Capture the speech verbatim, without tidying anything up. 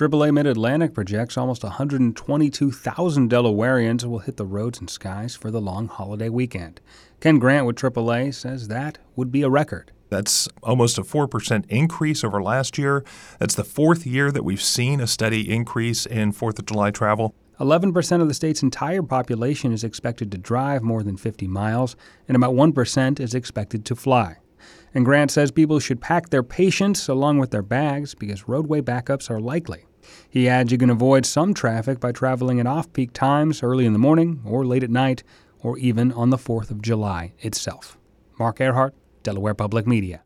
triple A Mid-Atlantic projects almost one hundred twenty-two thousand Delawareans will hit the roads and skies for the long holiday weekend. Ken Grant with triple A says that would be a record. That's almost a four percent increase over last year. That's the fourth year that we've seen a steady increase in fourth of July travel. eleven percent of the state's entire population is expected to drive more than fifty miles, and about one percent is expected to fly. And Grant says people should pack their patience along with their bags because roadway backups are likely. He adds you can avoid some traffic by traveling at off-peak times early in the morning or late at night or even on the fourth of July itself. Mark Earhart, Delaware Public Media.